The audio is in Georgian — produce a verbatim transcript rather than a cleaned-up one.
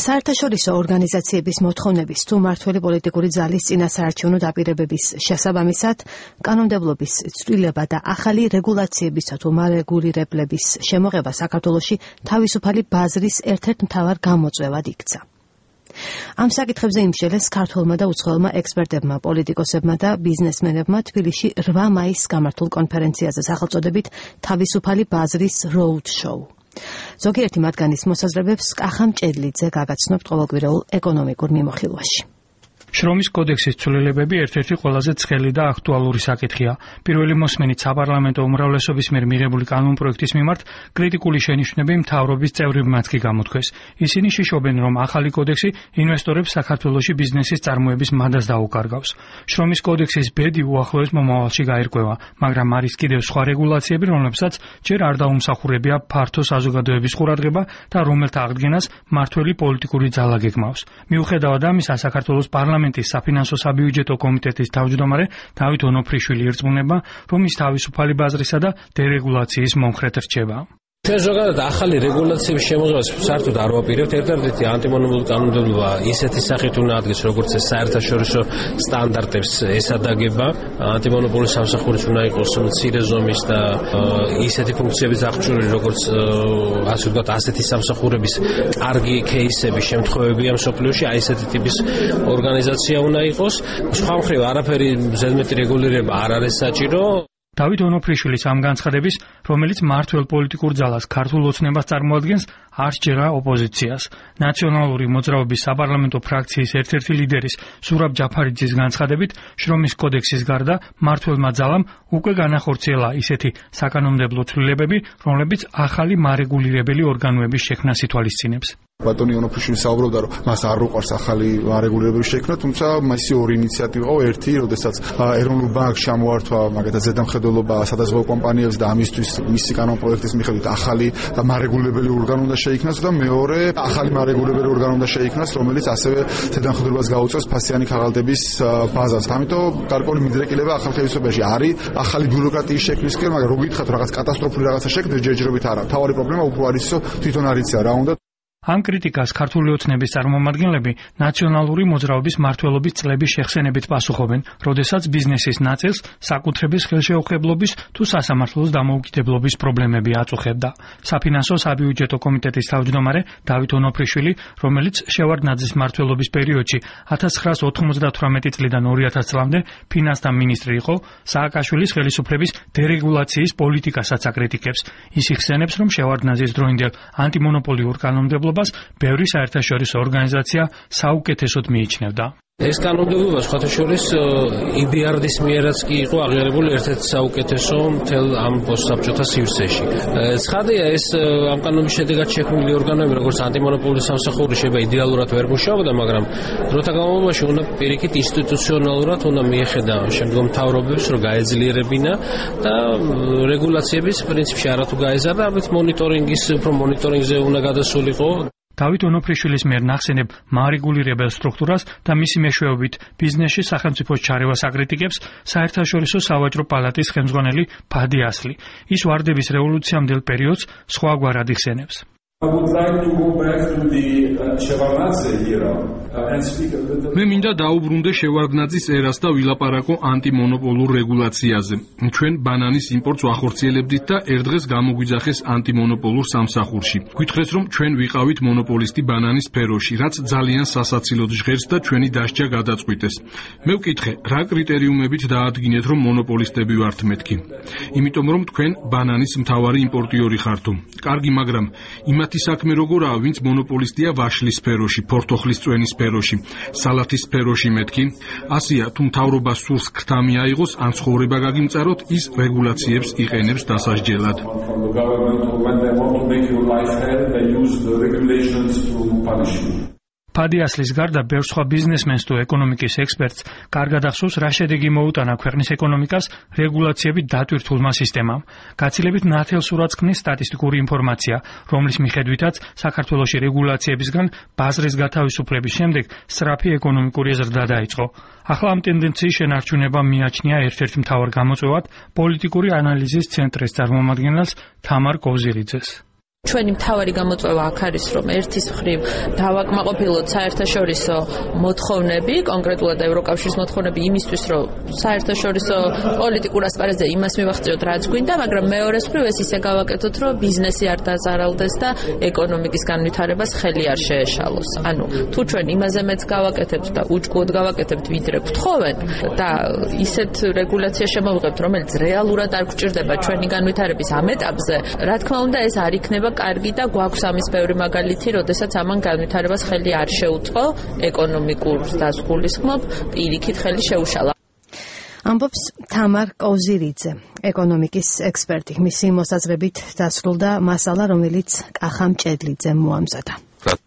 საერთაშორისო ორგანიზაციების მოთხოვნების თუ მმართველი პოლიტიკური ძალის წინასაარჩევნო დაპირებების შესაბამისად, კანონმდებლობის ცვლილება და ახალი რეგულაციებისა თუ მარეგულირებლების შემოღება საქართველოში თავისუფალი ბაზრის ერთ-ერთ მთავარ გამოწვევად იქცა. ამ საკითხებზე იმშელეს ქართველმა და უცხოელმა ექსპერტებმა, პოლიტიკოსებმა და ბიზნესმენებმა თბილისში რვა მაისს გამართულ კონფერენციაზე სახელწოდებით თავისუფალი ბაზრის road show. ზოგიერთი მათგანის მოსაზრებებს კახა მჭედლიძე გაგაცნობთ ყოველკვირეულ ეკონომიკურ მიმოხილვაში. შრომის კოდექსის ცვლილებები ერთ-ერთი ყველაზე ცხელი და აქტუალური საკითხია. პირველი მოსმენით საპარლამენტო უმრავლესობის მიერ მიღებული კანონპროექტის მიმართ კრიტიკული შენიშვნები მთავრობის წევრებმაც კი გამოთქვეს. ისინი შიშობენ, რომ ახალი კოდექსი ინვესტორებს საქართველოში ბიზნესის წარმოების მადას დაუკარგავს. შრომის კოდექსის ბედი უახლოეს მომავალში გაირკვევა, მაგრამ არის კიდევ სხვა რეგულაციები, რომლებსაც ჯერ არ დაუმსახურებია ფართო საზოგადოების ყურადღება და რომელთა აღდგენას მმართველი პოლიტიკური ძალა გეგმავს. მიუხედავად ამისა, საქართველოს პარლამენტის საფინანსო საბიუჯეტო კომიტეტის თავმჯდომარე დავით ონოფრიშვილი ერწმუნება, რომ ის თავისუფალი ბაზრისა და დერეგულაციის მომხრედ რჩება. ჩვენ ზოგადად ახალი რეგულაციების შემოღებას საერთოდ არ ვაპირებთ. ერთ-ერთი ანტიმონოპოლური კანონმდებლობა ისეთი სახით უნდა ადგეს, როგორც ეს საერთაშორისო სტანდარტებს ესადაგება. ანტიმონოპოლური სამსახურიც უნდა იყოს მცირე ზომის და ისეთი ფუნქციების აღჭურვილი, როგორც ასე ვთქვათ, ასეთი სამსახურების კარგი кейსები, შემთხვევებია მსოფლიოში, აი ესეთი ტიპის ორგანიზაცია უნდა იყოს. სხვა მხრივ არაფერი ზედმეტი რეგულირება არ არის საჭირო. დავით ონოფრიშვილის ამ განცხადების, რომელიც მმართველ პოლიტიკურ ძალას ქართულ ოცნებას წარმოადგენს, არ სჯერა ოპოზიციას. ნაციონალური მოძრაობის საპარლამენტო ფრაქციის ერთ-ერთი ლიდერის ზურაბ ჯაფარიძის განცხადებით, შრომის კოდექსის გარდა მმართველმა ძალამ უკვე განახორციელა ისეთი საკანონმდებლო ცვლილებები, რომლებიც ახალი მარეგულირებელი ორგანოების შექმნას ითვალისწინებს. ბატონი ონოფრიშვილი საუბრობდა, რომ მას არ უყვარს ახალი მარეგულირებების შექმნა, თუმცა მისი ორი ინიციატივა იყო. ერთი, როდესაც ეროვნულ ბანკს ჩამოართვა მაგათაც ზედამხედველობა სადაზღვევო კომპანიებს და ამისთვის მისი კანონპროექტის მიხედვით ახალი მარეგულირებელი ორგანო უნდა შეიქმნას და მეორე ახალი მარეგულირებელი ორგანო უნდა შეიქმნას, რომელიც ასევე ზედამხედველობას გაუწევს ფასიანი ქაღალდების ბაზას. ამიტომ გარკვეული მიდრეკილება ახალ ხელისუფლებაში არის ახალი ბიუროკრატიის შექმნისკენ, მაგრამ რო გითხრათ რაღაც კატასტროფული რაღაცა შექმნა ჯერჯერობით არა. თავარი პრობლემა უფრო არის, რომ თვითონ არ იცია რა უნდა. ამ კრიტიკას ქართული ოცნების წარმომადგენლები ნაციონალური მოძრაობის მმართველობის წლების შეხსენებით პასუხობენ, როდესაც ბიზნესის ნაწილს საკუთრების ხელშეუხებლობის თუ სასამართლოს დამოუკიდებლობის პრობლემები აწუხებდა. საფინანსო საბიუჯეტო კომიტეტის თავმჯდომარე დავით ონოფრიშვილი, რომელიც შევარდნაძის მმართველობის პერიოდში ათას ცხრაას ოთხმოცდათვრამეტი წლიდან ორი ათას წლამდე ფინანსთა მინისტრი იყო, სააკაშვილის ხელისუფლების დერეგულაციის პოლიტიკასაც აკრიტიკებს. ის იხსენებს, რომ შევარდნაძის დროინდელ ანტიმონოპოლიურ კანონმდებლობას ბევრი საერთაშორისო ორგანიზაცია საუკეთესოდ მიიჩნევდა. ეს კანონმდებლობა სხვათა შორის იბიარდის მიერაც კი იყო აღიარებული ერთ-ერთი საუკეთესო მთელ ამ პოსტსაბჭოთა სივრცეში. ცხადია, ეს ამ კანონის შედეგად შექმნილი ორგანოები, როგორც ანტიმონოპოლური სამსახური, შეიძლება იდეალურად ვერ მუშაობდა, მაგრამ დროთა განმავლობაში უნდა პირიქით ინსტიტუციონალურად უნდა მიეხედა შემდგომ მთავრობებს, რომ გაეძლიერებინა და რეგულაციების პრინციპში არათუ გაეზარდა, ამით მონიტორინგის უფრო მონიტორინგზე უნდა გადასულიყო. დავით ონოფრიშვილის მიერ ნახსენებ მარეგულირებელ სტრუქტურას და მისი მეშვეობით ბიზნესში სახელმწიფოს ჩარევას აკრიტიკებს საერთაშორისო სავაჭრო პალატის ხელმძღვანელი ფადი ასლი. ის ვარდების რევოლუციამდელ პერიოდს სხვაგვარად იხსენებს. მე მინდა დაუბრუნდე შევარდნაძის ერას და ვილაპარაკო ანტიმონოპოლურ რეგულაციაზე. ჩვენ ბანანის იმპორტს ვახორციელებდით და ერთ დღეს გამოგვიძახეს ანტიმონოპოლურ სამსახურში. გვითხრეს, რომ ჩვენ ვიყავით მონოპოლისტი ბანანის სფეროში, რაც ძალიან სასაცილოდ ჟღერს და ჩვენი დასჯა გადაწყვიტეს. მე ვკითხე, რა კრიტერიუმებით დაადგინეთ, რომ მონოპოლისტები ვართ მეთქი? იმიტომ, რომ თქვენ ბანანის მთავარი იმპორტიორი ხართო. კარგი, მაგრამ იმათი საქმე როგორაა, ვინც მონოპოლისტია ვაშლის სფეროში, ფორთოხლის წვენის სფეროში, სალათის სფეროში მეთქი? ასია, თუ მთავრობას სურს ქრთამი აიღოს, ან ცხოვრება გაგიმწაროთ, ის რეგულაციებს იყენებს დასასჯელად. ფადი ასლის გარდა ბევრ სხვა ბიზნესმენს თუ ეკონომიკის ექსპერტს კარგად ახსოვს, რა შედეგი მოუტანა ქვეყნის ეკონომიკას რეგულაციებით დატვირთულმა სისტემამ. გაცილებით ნათელსურად ქმნის სტატისტიკური ინფორმაცია, რომლის მიხედვითაც საქართველოში რეგულაციებისგან ბაზრის გათავისუფლების შემდეგ სწრაფი ეკონომიკური ზრდა დაიწყო. ახლა ამ ტენდენციის შენარჩუნება მიაჩნია ერთ-ერთ მთავარ გამოწვევად პოლიტიკური ანალიზის ცენტრის წარმომადგენელს თამარ კოვზირიძეს. ჩვენი მთავარი გამოწვევა აქ არის, რომ ერთის მხრივ დავაკმაყოფილოთ საერთაშორისო მოთხოვნები, კონკრეტულად ევროკავშირის მოთხოვნები იმისთვის, რომ საერთაშორისო პოლიტიკურ ასპარეზზე იმას მივახციოთ, რაც გვინდა, მაგრამ მეორეს მხრივ ეს ისე გავაკეთოთ, რომ ბიზნესი არ დაზარალდეს და ეკონომიკის განვითარებას ხელი არ შეეშალოს. ანუ თუ ჩვენ იმაზე მეც გავაკეთებთ და უჭკუოდ გავაკეთებთ, ვიდრე გთხოვენ და ისეთ რეგულაცია შემოვიღებთ, რომელიც რეალურად არ გვჭირდება ჩვენი განვითარების ამ ეტაპზე, რა თქმა უნდა, ეს არ იქნება კარგი და გვაქვს ამის ბევრი მაგალითი, როდესაც ამან განვითარებას ხელი არ შეუწყო, ეკონომიკურ დასგულისხმობ პირიქით ხელი შეუშალა. ამბობს თამარ კოზირიძე, ეკონომიკის ექსპერტი. მისი მოსაზრებით დასრულდა მასალა, რომელიც კახამ ჭედლიძემ მოამზადა.